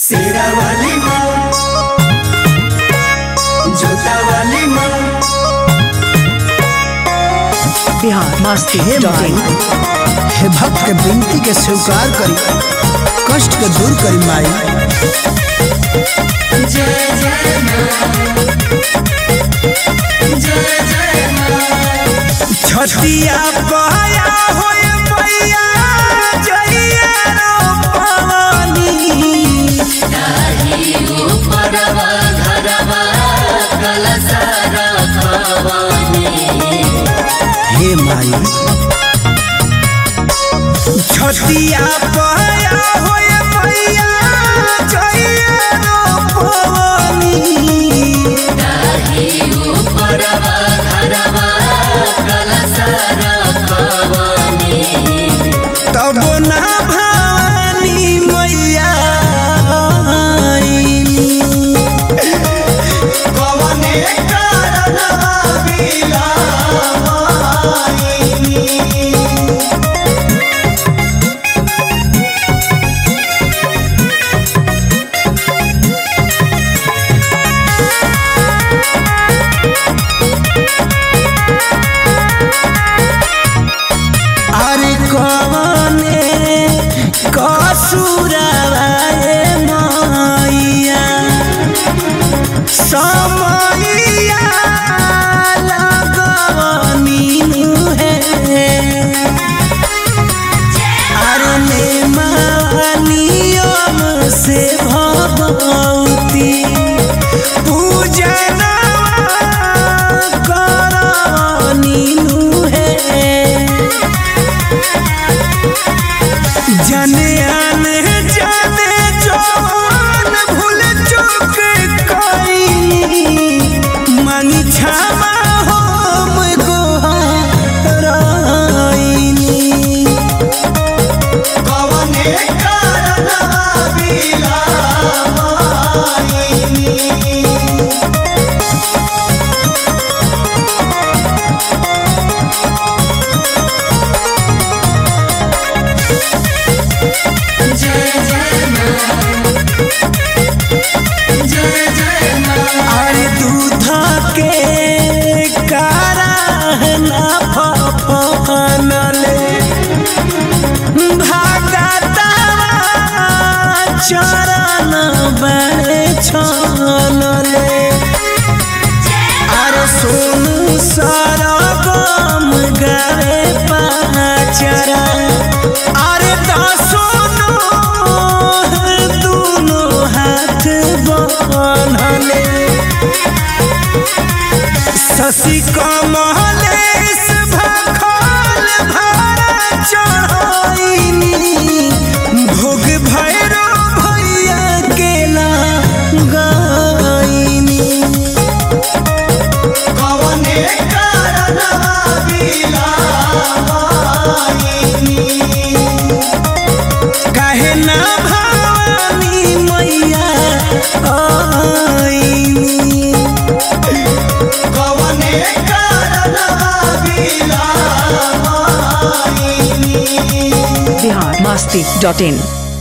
शेरा वाली माँ, जोता वाली माँ। बिहार मस्ती हे माई, हे भक्त के विनती के स्वीकार करी, कष्ट के दूर करी माई। जय जय माँ, जय जय माँ। छठिया पाया होए पैया जइया रो पवानी। ताही ऊपरवा घरवा कलसा रखवानी। हे माई, छठिया पाया होए पैया जइया रो पवानी। ताही ऊपरवा घरवा कलसा रखवानी। तब ना भवानी मैया कवने कारणवा बिलावानी। अरे कवने कसुरवा मैया समैया लगवनी है। अरे नियम से भगवती पूजना करनी है। जाने आने जाने जवान भूल चुक कईनी। मांगी क्षमा हम गोहराईनी। कवने कारणवा बिलावानी। जय जय माँ, जय जय माँ। अरे दूध के कारणा फफनले भागतावा चरण बड़े छनले। अरे सोनू सरगम गावे पाचरा। अरे दसोनो दोनों हाथ बन्हले। शशि कमलेश भखल भाड़ा चढ़ाईनी। भोग भैरो भैया के लगाईनी। कवने कारणवा बिलावानी। काहे ना भवानी मैया आईनी। कवने कारणवा बिलावानी। बिहार मस्ती.in